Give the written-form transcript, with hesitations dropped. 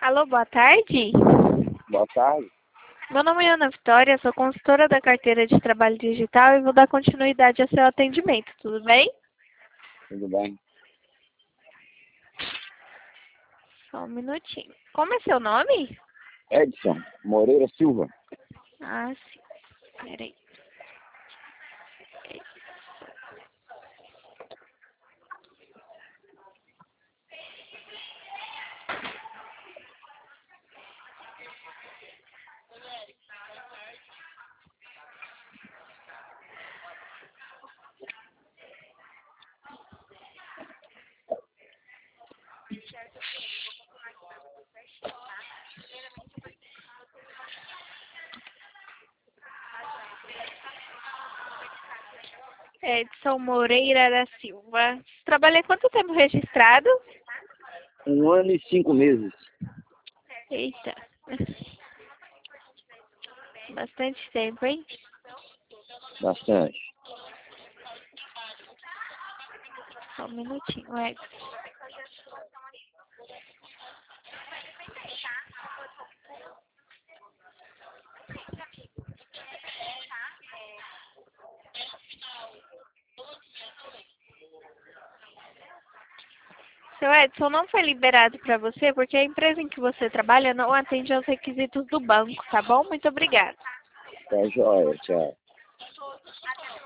Alô, boa tarde. Boa tarde. Meu nome é Ana Vitória, sou consultora da carteira de trabalho digital e vou dar continuidade ao seu atendimento, tudo bem? Tudo bem? Só um minutinho. Como é seu nome? Edson Moreira Silva. Ah, sim. Peraí. Edson Moreira da Silva. Trabalhei quanto tempo registrado? 1 ano e 5 meses. Eita. Bastante tempo, hein? Bastante. Só um minutinho, Edson. Seu Edson, não foi liberado para você porque a empresa em que você trabalha não atende aos requisitos do banco, tá bom? Muito obrigada. Tá joia, tchau.